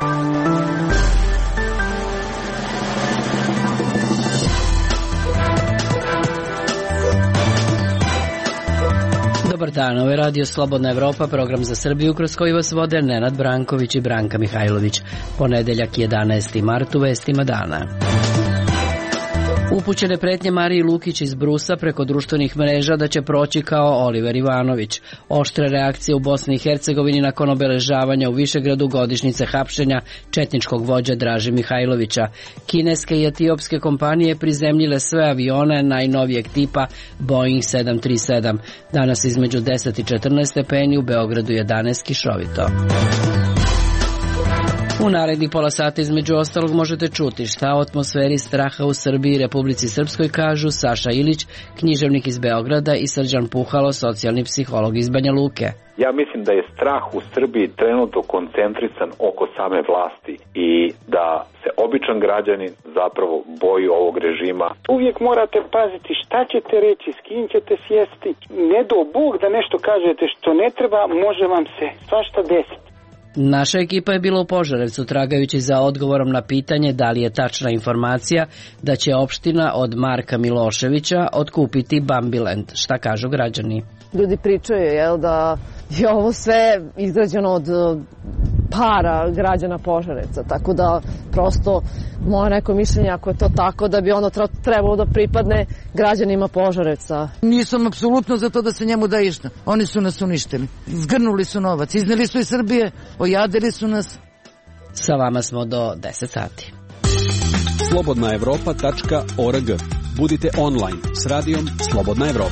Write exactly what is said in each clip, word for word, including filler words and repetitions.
Dobar dan, ovo je Radio Slobodna Evropa, program za Srbiju kroz koji vas vode Nenad Branković i Branka Mihajlović. Ponedeljak jedanaesti mart u vestima dana. Upućene pretnje Mariji Lukić iz Brusa preko društvenih mreža da će proći kao Oliver Ivanović. Oštre reakcije u Bosni i Hercegovini nakon obeležavanja u Višegradu godišnjice hapšenja četničkog vođa Draže Mihajlovića. Kineske i etiopske kompanije prizemljile sve avione najnovijeg tipa Boeing sedam tri sedam. Danas između deset i četrnaest stepeni, u Beogradu jedanaest, kišovito. U narednih pola sata između ostalog možete čuti šta o atmosferi straha u Srbiji i Republici Srpskoj kažu Saša Ilić, književnik iz Beograda, i Srđan Puhalo, socijalni psiholog iz Banja Luke. Ja mislim da je strah u Srbiji trenutno koncentrisan oko same vlasti i da se običan građanin zapravo boji ovog režima. Uvijek morate paziti šta ćete reći, s kim ćete sjesti. Ne do Bog da nešto kažete što ne treba, može vam se svašta desiti. Naša ekipa je bila u Požarevcu tragajući za odgovorom na pitanje da li je tačna informacija da će opština od Marka Miloševića otkupiti Bambiland. Šta kažu građani? Ljudi pričaju, jel, da je ovo sve izgrađeno od para građana Požarevca, tako da prosto moje neko mišljenje, ako je to tako, da bi ono trebalo da pripadne građanima Požarevca. Nisam apsolutno za to da se njemu da išta. Oni su nas uništili. Zgrnuli su novac, izneli su iz Srbije, ojadili su nas. Sa vama smo do deset sati. slobodna evropa tačka org. Budite online s radijom Slobodna Evropa.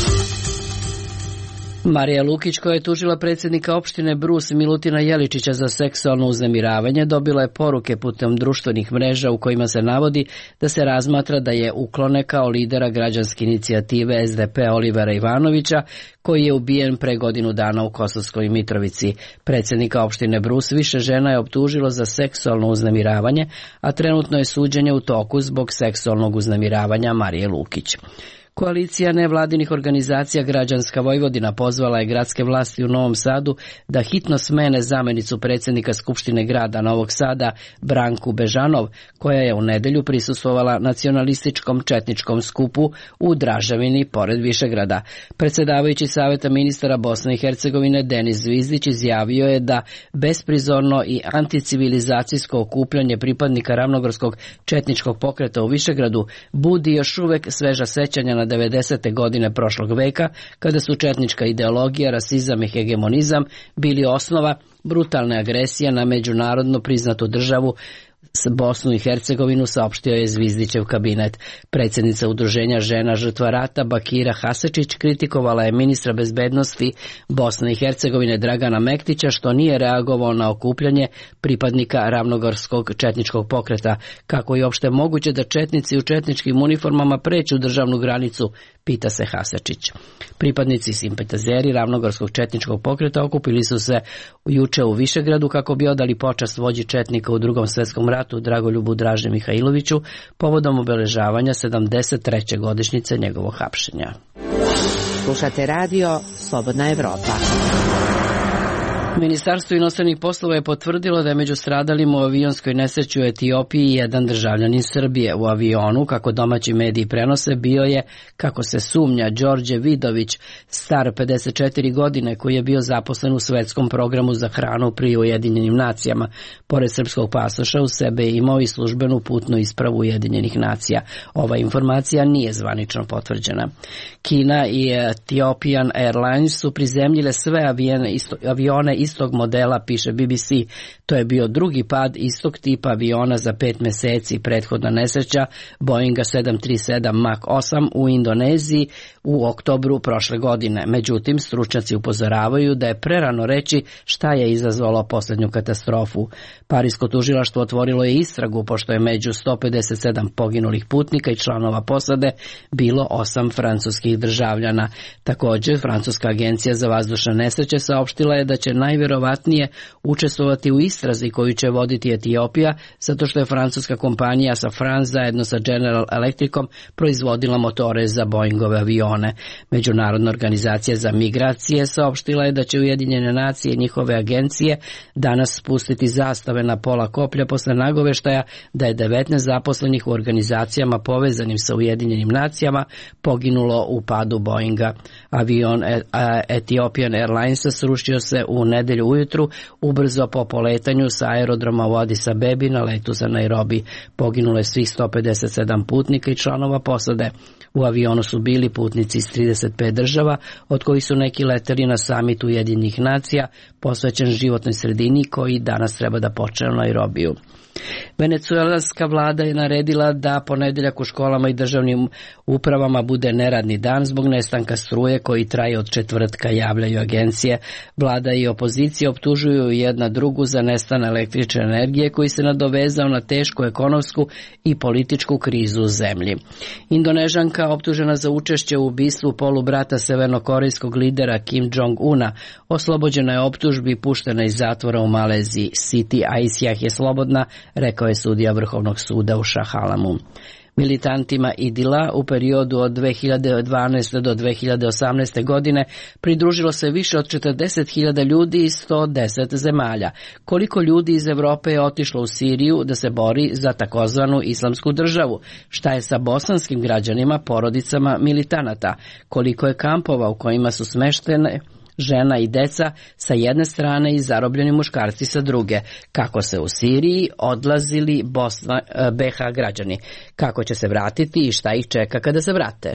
Marija Lukić, koja je tužila predsjednika opštine Brus Milutina Jeličića za seksualno uznemiravanje, dobila je poruke putem društvenih mreža u kojima se navodi da se razmatra da je uklone kao lidera građanske inicijative S D P Olivera Ivanovića, koji je ubijen pre godinu dana u Kosovskoj Mitrovici. Predsjednika opštine Brus više žena je optužilo za seksualno uznemiravanje, a trenutno je suđenje u toku zbog seksualnog uznemiravanja Marije Lukić. Koalicija nevladinih organizacija Građanska Vojvodina pozvala je gradske vlasti u Novom Sadu da hitno smene zamenicu predsjednika Skupštine grada Novog Sada Branku Bežanov, koja je u nedelju prisustvovala nacionalističkom četničkom skupu u Dražavini pored Višegrada. Predsjedavajući Saveta ministara Bosne i Hercegovine Denis Zvizdić izjavio je da besprizorno i anticivilizacijsko okupljanje pripadnika ravnogorskog četničkog pokreta u Višegradu budi još uvek sveža sećanja na devedesete godine prošlog veka, kada su četnička ideologija, rasizam i hegemonizam bili osnova brutalne agresije na međunarodno priznatu državu Bosnu i Hercegovinu, saopštio je Zvizdićev kabinet. Predsjednica Udruženja žena žrtva rata Bakira Hasečić kritikovala je ministra bezbednosti Bosne i Hercegovine Dragana Mektića što nije reagovao na okupljanje pripadnika ravnogorskog četničkog pokreta. Kako je uopšte moguće da četnici u četničkim uniformama pređu državnu granicu, pita se Hasečić. Pripadnici i simpatizeri ravnogorskog četničkog pokreta okupili su se juče u Višegradu kako bi odali počast vođi četnika u Drugom svjetskom ratu Dragoljubu Draže Mihajloviću povodom obeležavanja sedamdeset treće godišnjice njegovog hapšenja. Slušate radio Slobodna Evropa. Ministarstvo inostranih poslova je potvrdilo da je među stradalima u avionskoj nesreći u Etiopiji jedan državljanin Srbije. U avionu, kako domaći mediji prenose, bio je, kako se sumnja, Đorđe Vidović, star pedeset četiri godine, koji je bio zaposlen u svetskom programu za hranu pri Ujedinjenim nacijama. Pored srpskog pasoša u sebe je imao i službenu putnu ispravu Ujedinjenih nacija. Ova informacija nije zvanično potvrđena. Kina i Ethiopian Airlines su prizemljile sve avione istog modela, piše B B C. To je bio drugi pad istog tipa aviona za pet meseci. Prethodna nesreća Boeinga sedam tri sedam Mach osam u Indoneziji u oktobru prošle godine. Međutim, stručnjaci upozoravaju da je prerano reći šta je izazvalo posljednju katastrofu. Parisko tužilaštvo otvorilo je istragu pošto je među sto pedeset sedam poginulih putnika i članova posade bilo osam francuskih državljana. Također, Francuska agencija za vazdušne nesreće saopštila je da će naj najvjerovatnije učestvovati u istrazi koju će voditi Etiopija, zato što je francuska kompanija Safran zajedno sa General Electricom proizvodila motore za Boeingove avione. Međunarodna organizacija za migracije saopštila je da će Ujedinjene nacije i njihove agencije danas spustiti zastave na pola koplja posle nagoveštaja da je devetnaest zaposlenih u organizacijama povezanim sa Ujedinjenim nacijama poginulo u padu Boeinga. Avion Ethiopian Airlinesa srušio se u nedelju ujutru ubrzo po poletanju sa aerodroma u Addis Abebi na letu za Nairobi. Poginulo je svih sto pedeset sedam putnika i članova posade. U avionu su bili putnici iz trideset pet država, od kojih su neki leteli na samitu Ujedinjenih nacija posvećen životnoj sredini koji danas treba da počne u Nairobiju. Venecuelanska vlada je naredila da ponedeljak u školama i državnim upravama bude neradni dan zbog nestanka struje koji traje od četvrtka, javljaju agencije. Vlada i opozicija optužuju jedna drugu za nestan električne energije koji se nadovezao na tešku ekonomsku i političku krizu u zemlji. Indonežanka optužena za učešće u ubistvu polubrata severnokorejskog lidera Kim Jong-una oslobođena je optužbi i puštena iz zatvora u Maleziji. Siti Aisyah je slobodna, rekao je sudija Vrhovnog suda u Šahalamu. Militantima Idila u periodu od dve hiljade dvanaeste do dve hiljade osamnaeste godine pridružilo se više od četrdeset hiljada ljudi iz sto deset zemalja. Koliko ljudi iz Evrope je otišlo u Siriju da se bori za takozvanu islamsku državu? Šta je sa bosanskim građanima, porodicama militanata? Koliko je kampova u kojima su smeštene žena i deca sa jedne strane i zarobljeni muškarci sa druge? Kako se u Siriji odlazili Bosna, B H građani? Kako će se vratiti i šta ih čeka kada se vrate?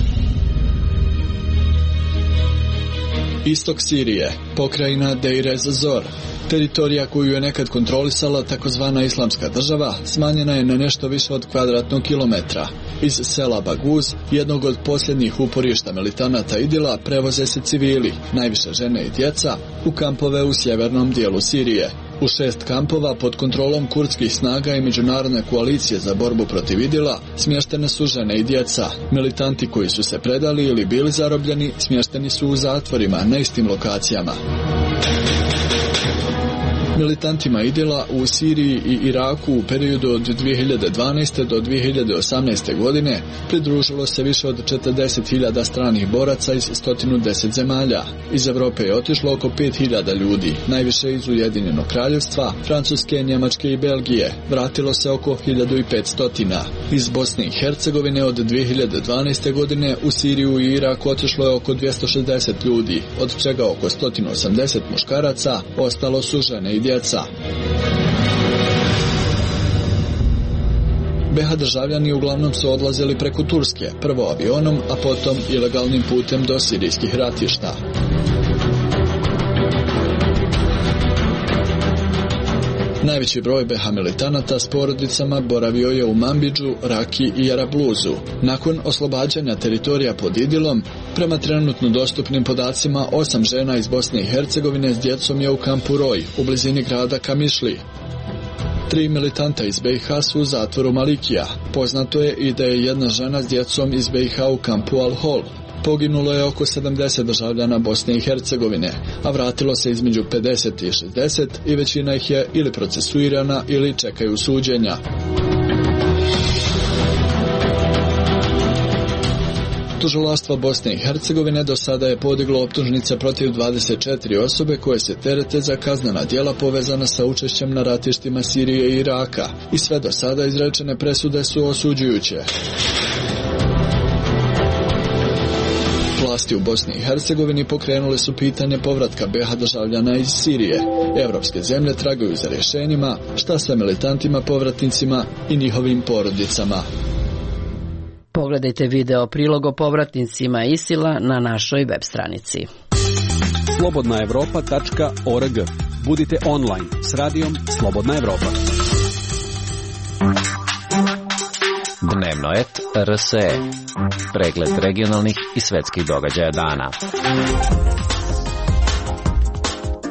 Istok Sirije, pokrajina Deir ez-Zor. Teritorija koju je nekad kontrolisala takozvana islamska država smanjena je na nešto više od kvadratnog kilometra. Iz sela Baguz, jednog od posljednjih uporišta militanata Idila, prevoze se civili, najviše žene i djeca, u kampove u sjevernom dijelu Sirije. U šest kampova pod kontrolom kurdskih snaga i međunarodne koalicije za borbu protiv Idila smještene su žene i djeca. Militanti koji su se predali ili bili zarobljeni smješteni su u zatvorima na istim lokacijama. Militantima Idila u Siriji i Iraku u periodu od dvije hiljade dvanaeste do dvije hiljade osamnaeste godine pridružilo se više od četrdeset hiljada stranih boraca iz sto deset zemalja. Iz Europe je otišlo oko pet hiljada ljudi, najviše iz Ujedinjenog kraljevstva, Francuske, Njemačke i Belgije. Vratilo se oko hiljadu petsto. Iz Bosne i Hercegovine od dvije hiljade dvanaeste godine u Siriju i Irak otišlo je oko dvjesto šezdeset ljudi, od čega oko sto osamdeset muškaraca, ostalo su žene i djeca. B H državljani uglavnom su odlazili preko Turske, prvo avionom, a potom ilegalnim putem do sirijskih ratišta. Najveći broj B H militanata s porodicama boravio je u Manbidžu, Raki i Jarabluzu. Nakon oslobađanja teritorija pod Idilom, prema trenutno dostupnim podacima, osam žena iz Bosne i Hercegovine s djecom je u kampu Roj, u blizini grada Kamišli. Tri militanta iz B i H su u zatvoru Malikija. Poznato je i da je jedna žena s djecom iz B i H u kampu Al-Hol. Poginulo je oko sedamdeset državljana Bosne i Hercegovine, a vratilo se između pedeset i šezdeset i većina ih je ili procesuirana ili čekaju suđenja. Tužilaštvo Bosne i Hercegovine do sada je podiglo optužnice protiv dvadeset četiri osobe koje se terete za kaznena djela povezana sa učešćem na ratištima Sirije i Iraka, i sve do sada izrečene presude su osuđujuće. Vlasti u Bosni i Hercegovini pokrenule su pitanje povratka B H državljana iz Sirije. Evropske zemlje tragaju za rješenjima, šta sa militantima povratnicima i njihovim porodicama. Pogledajte video prilog o povratnicima Isila na našoj web stranici. slobodna evropa tačka org. Budite online s radijom Slobodna Evropa. Dnevno et R S E. Pregled regionalnih i svetskih događaja dana.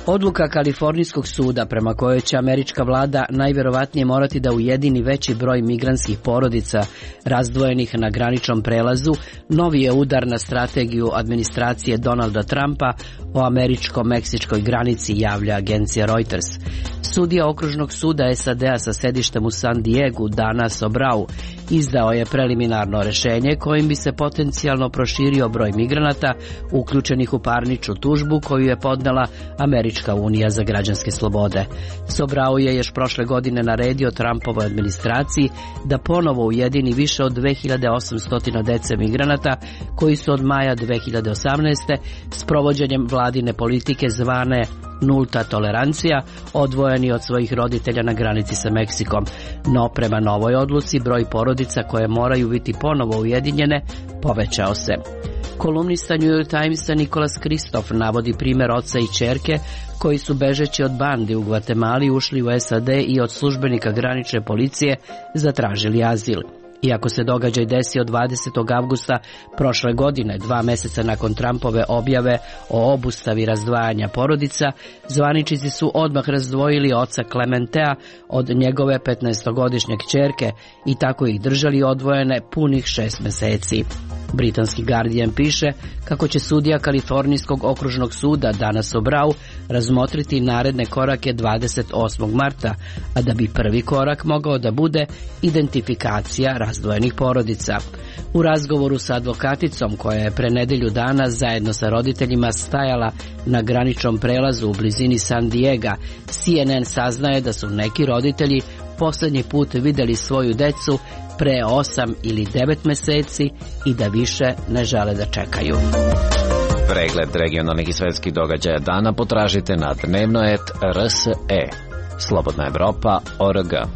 Odluka Kalifornijskog suda prema kojoj će američka vlada najvjerovatnije morati da ujedini veći broj migrantskih porodica razdvojenih na graničnom prelazu novi je udar na strategiju administracije Donalda Trumpa o američko-meksičkoj granici, javlja agencija Reuters. Sudija okružnog suda S A D-a sa sedištem u San Diegu, Dana Sobrau, izdao je preliminarno rješenje kojim bi se potencijalno proširio broj migranata uključenih u parničnu tužbu koju je podnela Američka unija za građanske slobode. Sobrau je još prošle godine naredio Trumpovoj administraciji da ponovo ujedini više od dve hiljade osamsto dece migranata koji su od maja dve hiljade osamnaeste s provođenjem vladine politike zvane nulta tolerancija odvojeni od svojih roditelja na granici sa Meksikom. No prema novoj odluci broj porodica koje moraju biti ponovo ujedinjene povećao se. Kolumnista New York Timesa Nicholas Kristof navodi primjer oca i ćerke koji su bežeći od bandi u Gvatemali ušli u S A D i od službenika granične policije zatražili azil. Iako se događaj desio dvadesetog avgusta prošle godine, dva mjeseca nakon Trumpove objave o obustavi razdvajanja porodica, zvaničnici su odmah razdvojili oca Clementea od njegove petnaestogodišnje kćerke i tako ih držali odvojene punih šest mjeseci. Britanski Guardian piše kako će sudija Kalifornijskog okružnog suda Dana Sobrau razmotriti naredne korake dvadeset osmog marta, a da bi prvi korak mogao da bude identifikacija razdvojenih porodica. U razgovoru sa advokaticom koja je pre nedelju dana zajedno sa roditeljima stajala na graničnom prelazu u blizini San Diega, C N N saznaje da su neki roditelji posljednji put vidjeli svoju decu pre osam ili devet mjeseci i da više ne žele da čekaju. Pregled regionalnih i svetskih događaja dana potražite na dnevnoet R S E. Slobodna Evropa O R G.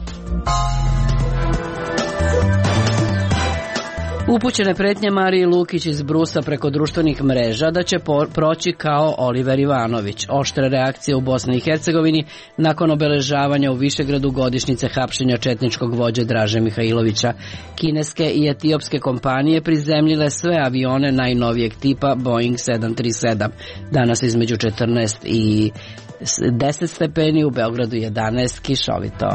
Upućene pretnje Mariji Lukić iz Brusa preko društvenih mreža da će proći kao Oliver Ivanović. Oštre reakcije u Bosni i Hercegovini nakon obeležavanja u Višegradu godišnjice hapšenja četničkog vođe Draže Mihajlovića. Kineske i etiopske kompanije prizemljile sve avione najnovijeg tipa Boeing sedam tri sedam. Danas između četrnaest i deset stepeni, u Beogradu jedanaest, kišovito.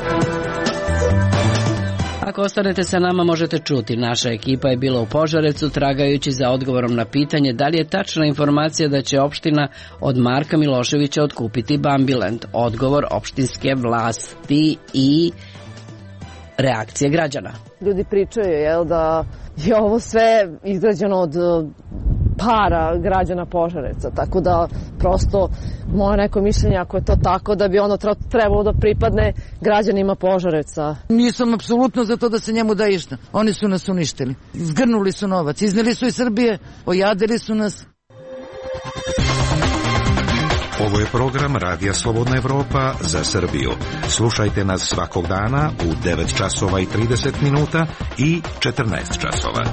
Ako ostanete sa nama možete čuti, naša ekipa je bila u Požarevcu tragajući za odgovorom na pitanje da li je tačna informacija da će opština od Marka Miloševića otkupiti Bambiland. Odgovor opštinske vlasti i reakcije građana. Ljudi pričaju, jel, da je ovo sve izgrađeno od para građana Požarevca, tako da prosto moje neko mišljenje, ako je to tako, da bi ono trebalo da pripadne građanima Požarevca. Nisam apsolutno za to da se njemu da išta. Oni su nas uništili. Zgrnuli su novac, izneli su iz Srbije, ojadili su nas. Ovo je program Radija Slobodna Evropa za Srbiju. Slušajte nas svakog dana u devet časova i trideset minuta i četrnaest časova.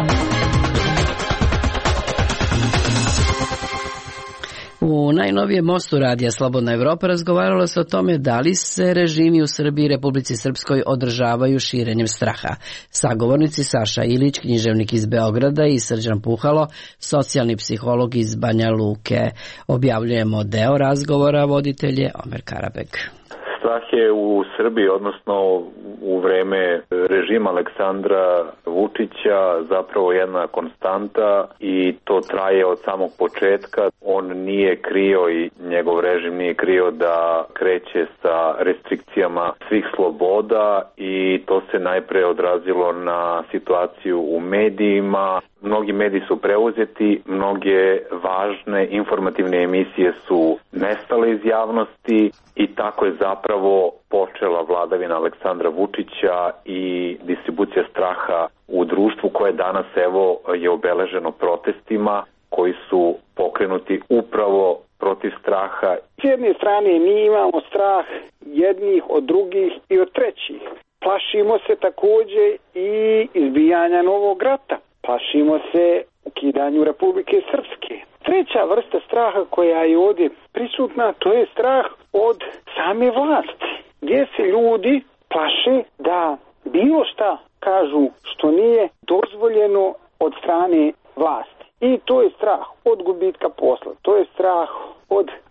U najnovijem mostu Radija Slobodna Evropa razgovaralo se o tome da li se režimi u Srbiji i Republici Srpskoj održavaju širenjem straha. Sagovornici Saša Ilić, književnik iz Beograda, i Srđan Puhalo, socijalni psiholog iz Banja Luke. Objavljujemo deo razgovora, voditelj je Omer Karabek. Strah je u Srbiji, odnosno u vreme režima Aleksandra Vučića, zapravo jedna konstanta i to traje od samog početka. On nije krio i njegov režim nije krio da kreće sa restrikcijama svih sloboda i to se najpre odrazilo na situaciju u medijima. Mnogi mediji su preuzeti, mnoge važne informativne emisije su nestale iz javnosti i tako je zapravo počela vladavina Aleksandra Vučića i distribucija straha u društvu koje danas evo je obeleženo protestima koji su pokrenuti upravo protiv straha. S jedne strane mi imamo strah jednih od drugih i od trećih. Plašimo se također i izbijanja novog rata. Plašimo se ukidanju Republike Srpske. Treća vrsta straha koja je ovdje prisutna, to je strah od same vlasti, gdje se ljudi plaše da bilo šta kažu što nije dozvoljeno od strane vlasti. I to je strah od gubitka posla, to je strah od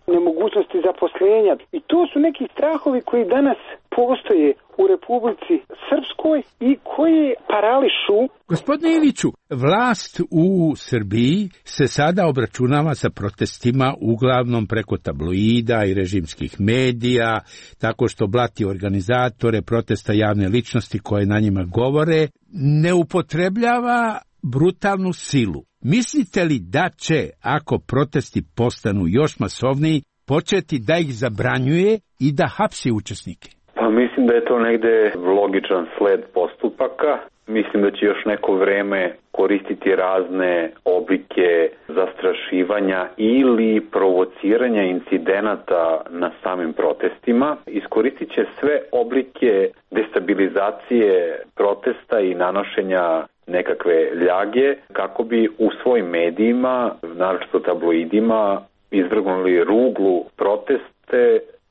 nemogućnosti zaposlenja. I to su neki strahovi koji danas postoje u Republici Srpskoj i koje parališu. Gospodine Iliću, vlast u Srbiji se sada obračunava sa protestima uglavnom preko tabloida i režimskih medija, tako što blati organizatore protesta, javne ličnosti koje na njima govore, ne upotrebljava brutalnu silu. Mislite li da će, ako protesti postanu još masovniji, početi da ih zabranjuje i da hapsi učesnike? Pa mislim da je to negde logičan sled postupaka. Mislim da će još neko vreme koristiti razne oblike zastrašivanja ili provociranja incidenata na samim protestima. Iskoristit će sve oblike destabilizacije protesta i nanošenja nekakve ljage kako bi u svojim medijima, naročito tabloidima, izvrgnuli ruglu proteste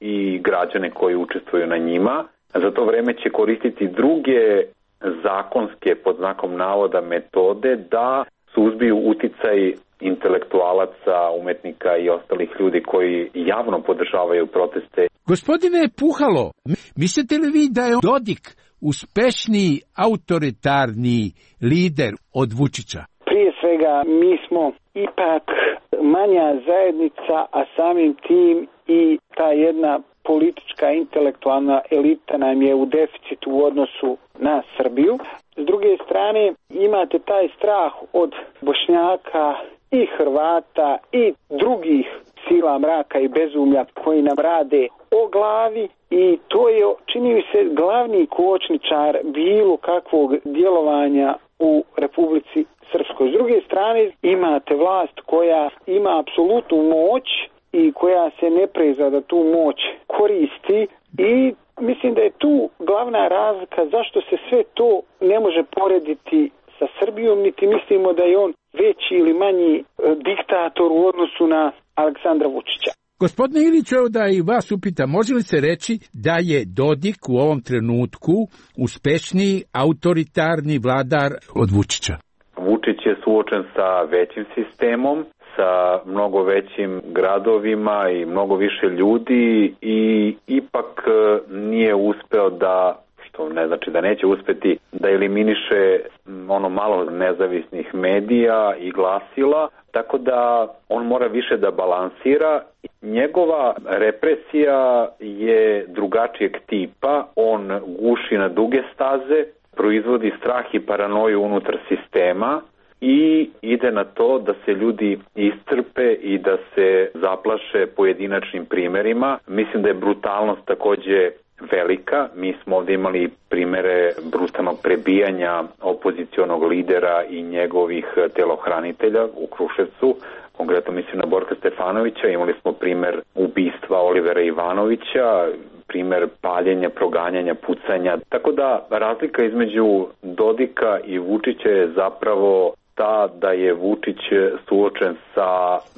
i građane koji učestvuju na njima. Za to vreme će koristiti druge zakonske, pod znakom navoda, metode da suzbiju uticaj intelektualaca, umetnika i ostalih ljudi koji javno podržavaju proteste. Gospodine Puhalo, mislite li vi da je Dodik uspešniji autoritarni lider od Vučića? Prije svega mi smo ipak manja zajednica, a samim tim i ta jedna politička intelektualna elita nam je u deficitu u odnosu na Srbiju. S druge strane imate taj strah od Bošnjaka i Hrvata i drugih sila mraka i bezumlja koji nam rade o glavi i to je, čini mi se, glavni kočničar bilo kakvog djelovanja u Republici Srpskoj. S druge strane imate vlast koja ima apsolutnu moć i koja se ne preza da tu moć koristi i mislim da je tu glavna razlika zašto se sve to ne može porediti sa Srbijom, niti mislimo da je on veći ili manji diktator u odnosu na Aleksandra Vučića. Gospodine Iliću, evo da i vas upita, može li se reći da je Dodik u ovom trenutku uspešniji autoritarni vladar od Vučića? Vučić je suočen sa većim sistemom, sa mnogo većim gradovima i mnogo više ljudi i ipak nije uspeo da, što ne znači da neće uspeti, da eliminiše ono malo nezavisnih medija i glasila, tako da on mora više da balansira. Njegova represija je drugačijeg tipa, on guši na duge staze, proizvodi strah i paranoju unutar sistema i ide na to da se ljudi iscrpe i da se zaplaše pojedinačnim primerima. Mislim da je brutalnost takođe velika. Mi smo ovdje imali primere brutalnog prebijanja opozicionog lidera i njegovih telohranitelja u Kruševcu. Konkretno mislim na Borka Stefanovića. Imali smo primer ubistva Olivera Ivanovića, primer paljenja, proganjanja, pucanja. Tako da razlika između Dodika i Vučića je zapravo ta da je Vučić suočen sa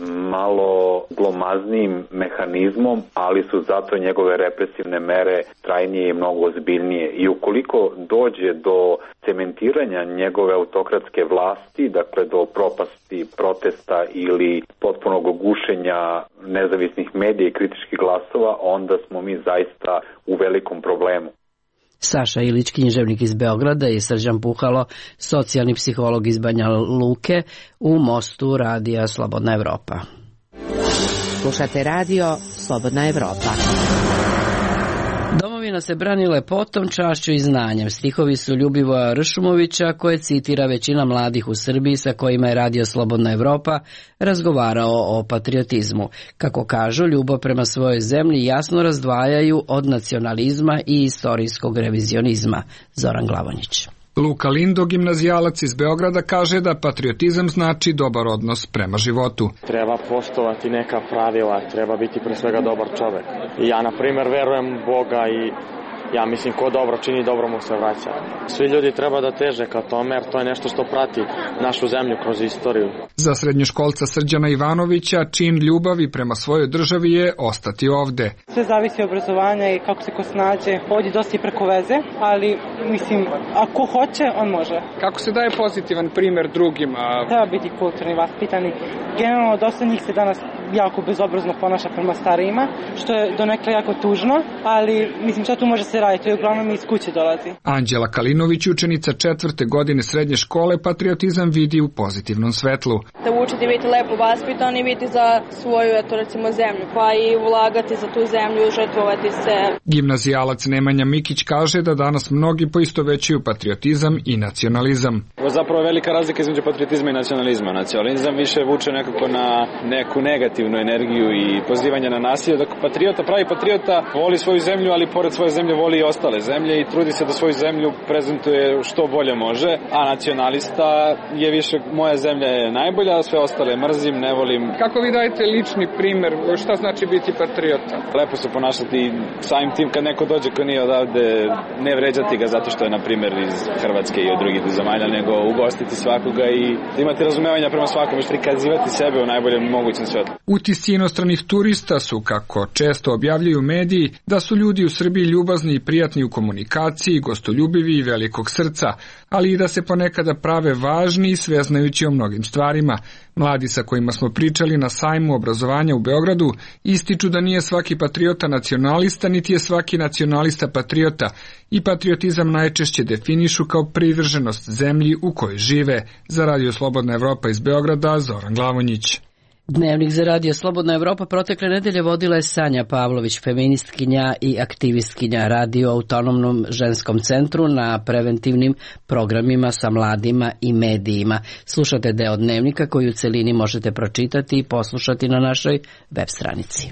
malo glomaznim mehanizmom, ali su zato njegove represivne mere trajnije i mnogo ozbiljnije. I ukoliko dođe do cementiranja njegove autokratske vlasti, dakle do propasti protesta ili potpunog gušenja nezavisnih medija i kritičkih glasova, onda smo mi zaista u velikom problemu. Saša Ilić, književnik iz Beograda, i Srđan Puhalo, socijalni psiholog iz Banja Luke, u Mostu radija Slobodna Evropa. Slušate radio Slobodna Evropa. Domovina se brani lepotom, čašću i znanjem. Stihovi su Ljubivoja Ršumovića, koje citira većina mladih u Srbiji sa kojima je radio Slobodna Evropa razgovarao o patriotizmu. Kako kažu, ljubav prema svojoj zemlji jasno razdvajaju od nacionalizma i istorijskog revizionizma. Zoran Glavonjić. Luka Lindo, gimnazijalac iz Beograda, kaže da patriotizam znači dobar odnos prema životu. Treba poštovati neka pravila, treba biti pre svega dobar čovek. I ja, na primer, verujem u Boga i ja mislim ko dobro čini, dobro mu se vraća. Svi ljudi treba da teže ka tome, jer to je nešto što prati našu zemlju kroz istoriju. Za srednjoškolca Srđana Ivanovića čin ljubavi prema svojoj državi je ostati ovde. Sve zavisi od obrazovanja i kako se ko snađe. Ovdje dosta i preko veze, ali mislim, ako hoće, on može. Kako se daje pozitivan primer drugima? Treba biti kulturni, vaspitani. Generalno, dosta njih se danas jako bezobrazno ponaša prema starijima, što je donekle jako tužno, ali mislim šta tu može se raditi, to je uglavnom iz kuće dolazi. Anđela Kalinović, učenica četvrte godine srednje škole, patriotizam vidi u pozitivnom svetlu. Da učiti biti lepo vaspitan i biti za svoju, eto recimo, zemlju, pa i ulagati za tu zemlju, žrtvovati se. Gimnazijalac Nemanja Mikić kaže da danas mnogi poistovećuju patriotizam i nacionalizam. Zapravo velika razlika između patriotizma i nacionalizma. Nacionalizam više vuče nekako na neku negativnu energiju i pozivanje na nasilje, dok patriota, pravi patriota voli svoju zemlju, ali pored svoje zemlje voli i ostale zemlje i trudi se da svoju zemlju prezentuje što bolje može, a nacionalista je više moja zemlja je najbolja, a sve ostale mrzim, ne volim. Kako vi dajete lični primer, šta znači biti patriota? Lepo se ponašati samim tim kad neko dođe ko nije odavde, ne vređati ga zato što je na primjer iz Hrvatske i od drugih zemalja, nego ugostiti svakoga i imati razumevanja prema svakom i prikazivati sebe u najboljem mogućem svetlu. Utisci inostranih turista su, kako često objavljuju mediji, da su ljudi u Srbiji ljubazni i prijatni u komunikaciji, gostoljubivi i velikog srca, ali i da se ponekada prave važni i sveznajući o mnogim stvarima. Mladi sa kojima smo pričali na sajmu obrazovanja u Beogradu ističu da nije svaki patriota nacionalista, niti je svaki nacionalista patriota i patriotizam najčešće definišu kao privrženost zemlji u kojoj žive. Za Radio Slobodna Evropa iz Beograda, Zoran Glavonjić. Dnevnik za Radio Slobodna Evropa protekle nedelje vodila je Sanja Pavlović, feministkinja i aktivistkinja, radi o autonomnom ženskom centru na preventivnim programima sa mladima i medijima. Slušate deo Dnevnika koji u celini možete pročitati i poslušati na našoj web stranici.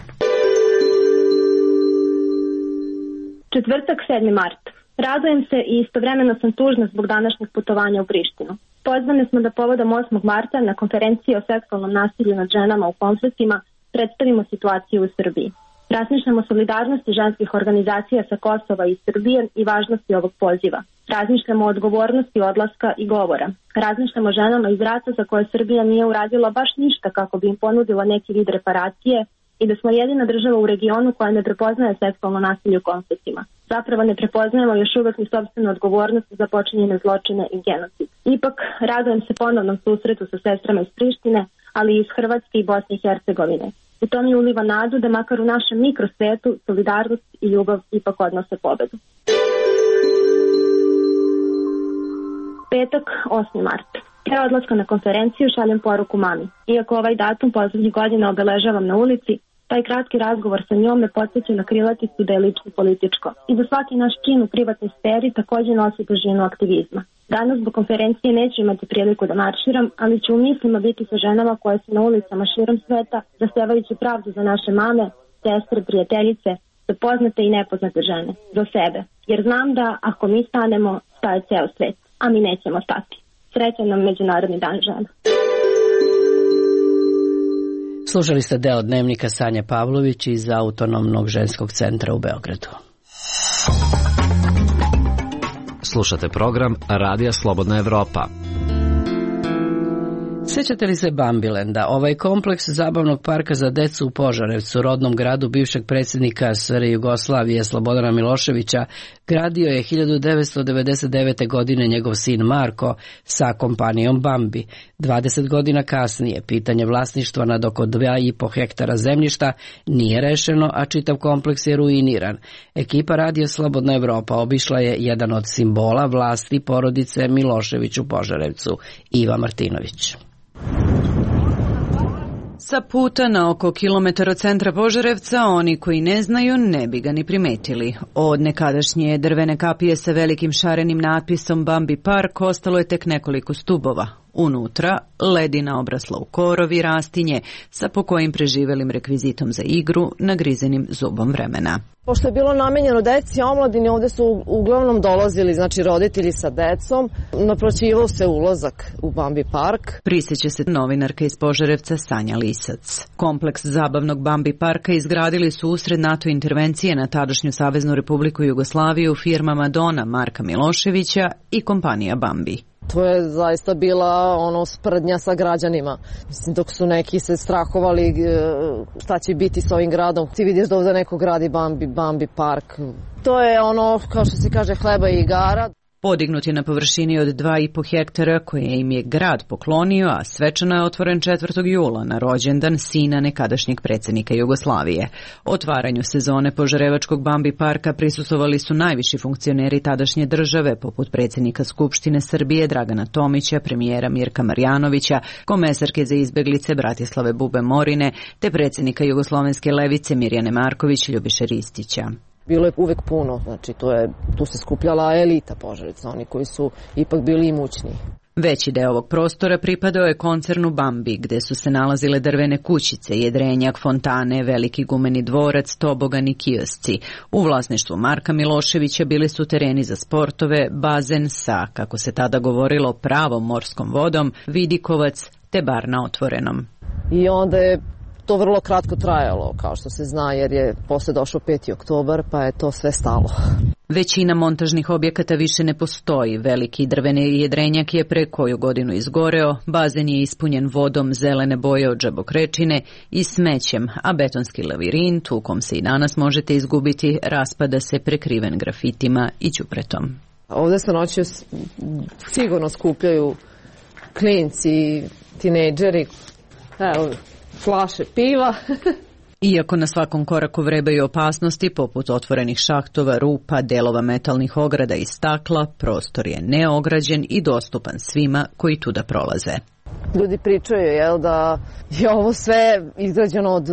Četvrtak, sedmi mart. Radujem se i istovremeno sam tužna zbog današnjeg putovanja u Prištinu. Pozvane smo da povodom osmog marta na konferenciji o seksualnom nasilju nad ženama u konfliktima predstavimo situaciju u Srbiji. Razmišljamo o solidarnosti ženskih organizacija sa Kosova i Srbije i važnosti ovog poziva. Razmišljamo o odgovornosti odlaska i govora. Razmišljamo o ženama iz rata za koje Srbija nije uradila baš ništa kako bi im ponudila neki vid reparacije i da smo jedina država u regionu koja ne prepoznaje seksualno nasilje u konfliktima. Zapravo ne prepoznajemo još uvek ni sopstvenu odgovornost za počinjene zločine i genocid. Ipak, radujem se ponovnom susretu sa sestrama iz Prištine, ali i iz Hrvatske i Bosne i Hercegovine. U to mi uliva nadu da makar u našem mikrosvetu solidarnost i ljubav ipak odnose pobedu. Petak, osmi mart. Pre odlaska na konferenciju šaljem poruku mami. Iako ovaj datum poslednjih godina obeležavam na ulici, taj kratki razgovor sa njom me podsjeća na krilaticu da je lično političko i da svaki naš čin u privatnoj sferi također nosi težinu aktivizma. Danas zbog konferencije neću imati priliku da marširam, ali ću u mislima biti sa ženama koje su na ulicama širom sveta, zasevajući pravdu za naše mame, sestre, prijateljice, za poznate i nepoznate žene, za sebe. Jer znam da ako mi stanemo, staje ceo svet, a mi nećemo stati. Srećan nam Međunarodni dan žena. Slušali ste deo Dnevnika Sanje Pavlović iz Autonomnog ženskog centra u Beogradu. Slušate program Radija Slobodna Evropa. Sjećate li se Bambilenda? Ovaj kompleks zabavnog parka za decu u Požarevcu, rodnom gradu bivšeg predsjednika S R Jugoslavije Slobodana Miloševića, gradio je hiljadu devetsto devedeset devete. godine njegov sin Marko sa kompanijom Bambi. dvadeset godina kasnije pitanje vlasništva nad oko dva i po hektara zemljišta nije rešeno, a čitav kompleks je ruiniran. Ekipa Radija Slobodna Evropa obišla je jedan od simbola vlasti porodice Milošević u Požarevcu, Iva Martinović. Sa puta na oko kilometar od centra Požarevca, oni koji ne znaju ne bi ga ni primetili. Od nekadašnje drvene kapije sa velikim šarenim natpisom Bambi Park ostalo je tek nekoliko stubova. Unutra ledina obrasla u korov i rastinje sa po kojim preživelim rekvizitom za igru nagrizenim zubom vremena. Pošto je bilo namenjeno deci i omladini, ovde su uglavnom dolazili, znači, roditelji sa decom. Naplaćivao se ulazak u Bambi Park. Prisjeća se novinarka iz Požarevca Sanja Lisac. Kompleks zabavnog Bambi Parka izgradili su usred NATO intervencije na tadašnju Saveznu Republiku Jugoslaviju firmama Dona Marka Miloševića i kompanija Bambi. To je zaista bila ono sprdnja sa građanima. Mislim, dok su neki se strahovali šta će biti s ovim gradom. Ti vidiš da ovdje neko gradi Bambi, Bambi Park. To je ono, kao što se kaže, hleba i igara. Podignut je na površini od dva i po hektara koje im je grad poklonio, a svečano je otvoren četvrtog jula na rođendan sina nekadašnjeg predsjednika Jugoslavije. Otvaranju sezone Požarevačkog Bambi parka prisustvovali su najviši funkcioneri tadašnje države, poput predsjednika Skupštine Srbije Dragana Tomića, premijera Mirka Marjanovića, komesarke za izbeglice Bratislave Bube Morine, te predsjednika Jugoslovenske levice Mirjane Marković Ljubiše Ristića. Bilo je uvek puno, znači to je, tu se skupljala elita Požarevca, oni koji su ipak bili imućniji. Veći deo ovog prostora pripadao je koncernu Bambi, gde su se nalazile drvene kućice, jedrenjak, fontane, veliki gumeni dvorac, tobogan i kiosci. U vlasništvu Marka Miloševića bili su tereni za sportove, bazen sa, kako se tada govorilo, pravom morskom vodom, vidikovac te bar na otvorenom. I onda je to vrlo kratko trajalo, kao što se zna, jer je posle došao peti oktobar, pa je to sve stalo. Većina montažnih objekata više ne postoji. Veliki drveni jedrenjak je pre koju godinu izgoreo, bazen je ispunjen vodom zelene boje od džabokrečine i smećem, a betonski lavirint, u kom se i danas možete izgubiti, raspada se prekriven grafitima i ćupretom. Ovde se noću sigurno skupljaju klinci, tinejdžeri, evo, flaše piva. Iako na svakom koraku vrebaju opasnosti, poput otvorenih šahtova, rupa, delova metalnih ograda i stakla, prostor je neograđen i dostupan svima koji tuda prolaze. Ljudi pričaju, jel, da je ovo sve izgrađeno od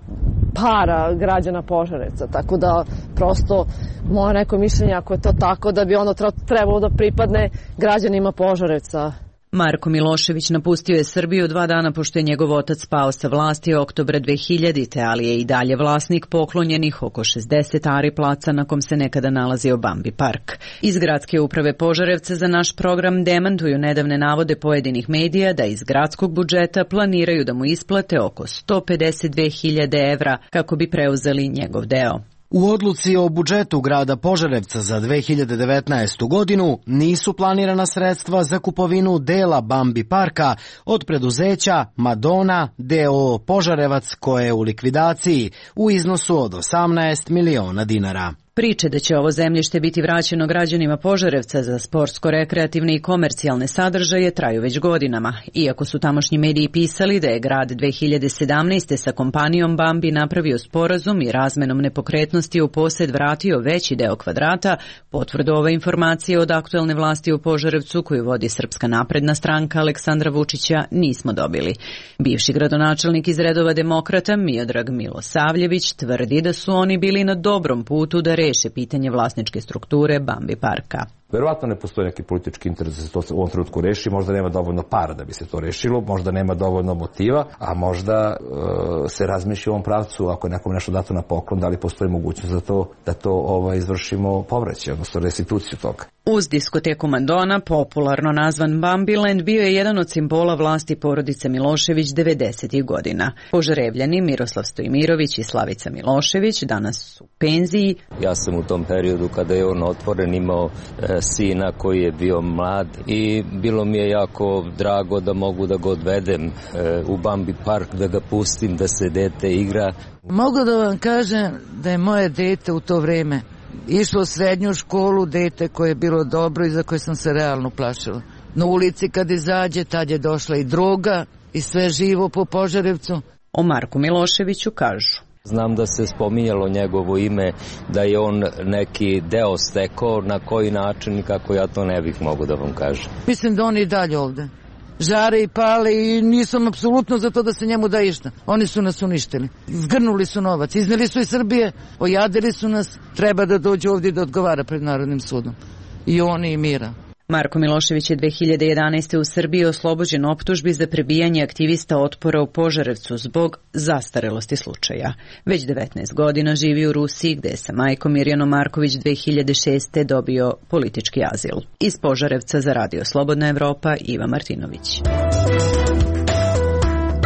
para građana Požarevca, tako da prosto moje neko mišljenje, ako je to tako, da bi ono trebalo da pripadne građanima Požarevca. Marko Milošević napustio je Srbiju dva dana pošto je njegov otac pao sa vlasti oktobra dve hiljadite. ali je i dalje vlasnik poklonjenih oko šezdeset ari placa na kom se nekada nalazio Bambi park. Iz gradske uprave Požarevca za naš program demantuju nedavne navode pojedinih medija da iz gradskog budžeta planiraju da mu isplate oko sto pedeset dve hiljade evra kako bi preuzeli njegov deo. U odluci o budžetu grada Požarevca za dve hiljade devetnaestu. godinu nisu planirana sredstva za kupovinu dela Bambi parka od preduzeća Madona D O O Požarevac koje je u likvidaciji u iznosu od osamnaest miliona dinara. Priče da će ovo zemljište biti vraćeno građanima Požarevca za sportsko-rekreativne i komercijalne sadržaje traju već godinama. Iako su tamošnji mediji pisali da je grad dve hiljade sedamnaeste. sa kompanijom Bambi napravio sporazum i razmenom nepokretnosti u posed vratio veći deo kvadrata, potvrdu ove informacije od aktuelne vlasti u Požarevcu koju vodi Srpska napredna stranka Aleksandra Vučića nismo dobili. Bivši gradonačelnik iz redova demokrata Miodrag Milosavljević tvrdi da su oni bili na dobrom putu da reše pitanje vlasničke strukture Bambi parka. Verovatno ne postoji neki politički interes da se to u ovom trenutku reši, možda nema dovoljno para da bi se to rešilo, možda nema dovoljno motiva, a možda e, se razmišlja u ovom pravcu, ako je nekom nešto dato na poklon, da li postoji mogućnost da to, da to ovaj, izvršimo povraćaj, odnosno restituciju toga. Uz diskoteku Madona, popularno nazvan Bambiland, bio je jedan od simbola vlasti porodice Milošević devedesetih godina. Požarevljani Miroslav Stojmirović i Slavica Milošević danas su u penziji. Ja sam u tom periodu kada je on otvoren imao e, sina koji je bio mlad i bilo mi je jako drago da mogu da ga odvedem e, u Bambi park, da ga pustim da se dete igra. Mogu da vam kažem da je moje dete u to vreme išlo u srednju školu, dete koje je bilo dobro i za koje sam se realno plašila. Na ulici kad izađe, tad je došla i droga i sve živo po Požarevcu. O Marku Miloševiću kažu: znam da se spominjalo njegovo ime, da je on neki deo stekao, na koji način, kako ja to ne bih mogu da vam kažem. Mislim da on i dalje ovde žare i pale i nisam apsolutno za to da se njemu da išta. Oni su nas uništili. Zgrnuli su novac, izneli su iz Srbije, ojadili su nas, treba da dođe ovdje da odgovara pred Narodnim sudom. I oni i Mira. Marko Milošević je dve hiljade jedanaeste. u Srbiji oslobođen optužbi za prebijanje aktivista otpora u Požarevcu zbog zastarelosti slučaja. Već devetnaest godina živi u Rusiji, gde je sa majkom Mirjanom Marković dve hiljade šeste. dobio politički azil. Iz Požarevca za Radio Slobodna Evropa, Iva Martinović.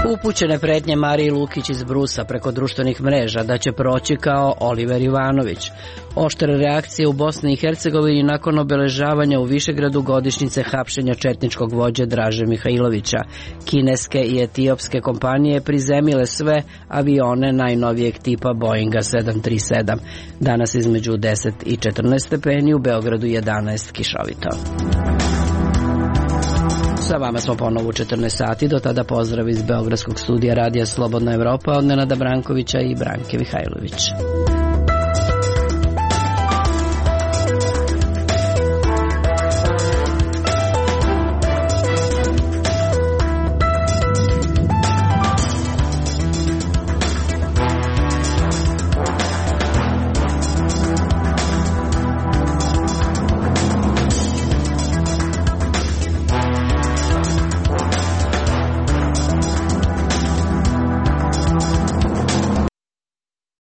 Upućene pretnje Mariji Lukić iz Brusa preko društvenih mreža da će proći kao Oliver Ivanović. Oštre reakcije u Bosni i Hercegovini nakon obeležavanja u Višegradu godišnjice hapšenja četničkog vođe Draže Mihajlovića. Kineske i etiopske kompanije prizemile sve avione najnovijeg tipa Boeinga sedam tri sedam. Danas između deset i četrnaest stepeni, u Beogradu jedanaest, kišovito. Sa vama smo ponovo u četrnaest sati, do tada pozdrav iz Beogradskog studija Radija Slobodna Evropa od Nenada Brankovića i Branke Mihajlović.